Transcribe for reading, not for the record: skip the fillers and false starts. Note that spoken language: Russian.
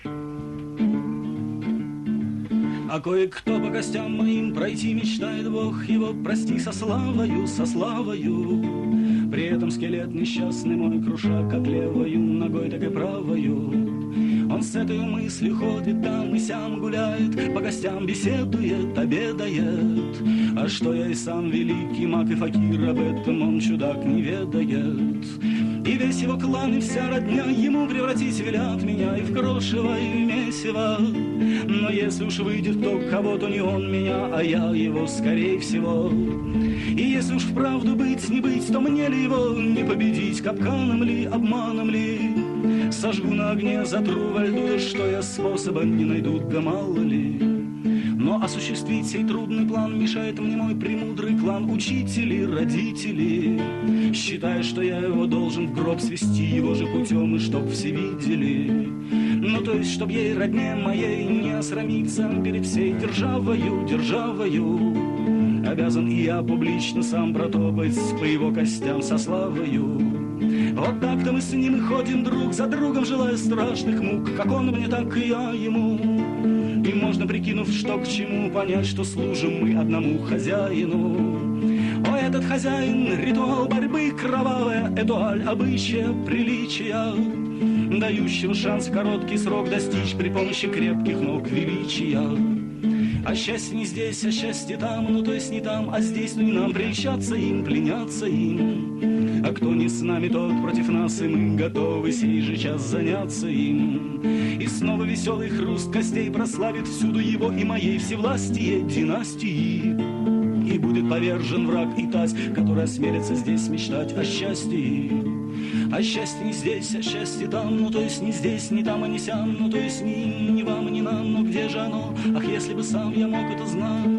А кое-кто по костям моим пройти мечтает, Бог его прости, со славою, со славою. При этом скелет несчастный мой, круша как левою ногой, так и правою. Он с этой мыслью ходит там и сям гуляет, по гостям беседует, обедает. А что я и сам великий маг и факир, об этом он, чудак, не ведает. И весь его клан, и вся родня ему превратить велят меня и в крошево, и в месиво. Но если уж выйдет кто кого, то не он меня, а я его, скорее всего. И если уж вправду быть, не быть, то мне ли его не победить, капканом ли, обманом ли? Сожгу на огне, затру во льду, да что я способа не найду, да мало ли. Но осуществить сей трудный план мешает мне мой премудрый клан, учители, родители. Считая, что я его должен в гроб свести его же путем, и чтоб все видели. Ну, то есть, чтоб ей, родне моей, не осрамиться перед всей державою, державою. Обязан и я публично сам протопать по его костям со славою. Вот так-то мы с ним и ходим друг за другом, желая страшных мук, как он мне, так и я ему. И можно, прикинув, что к чему, понять, что служим мы одному хозяину. О, этот хозяин, ритуал борьбы кровавая, этуаль обычая, приличия, дающего шанс в короткий срок достичь при помощи крепких ног величия. А счастье не здесь, а счастье там, ну то есть не там, а здесь, ну не нам прельщаться им, пленяться им. А кто не с нами, тот против нас, и мы готовы сей же час заняться им. И снова веселый хруст костей прославит всюду его и моей всевластие династии. И будет повержен враг и тась, который осмелится здесь мечтать о счастье. А счастье не здесь, а счастье там, ну то есть не здесь, не там, а не сям, ну то есть ни вам, ни нам, но где же оно? Ах, если бы сам я мог это знать.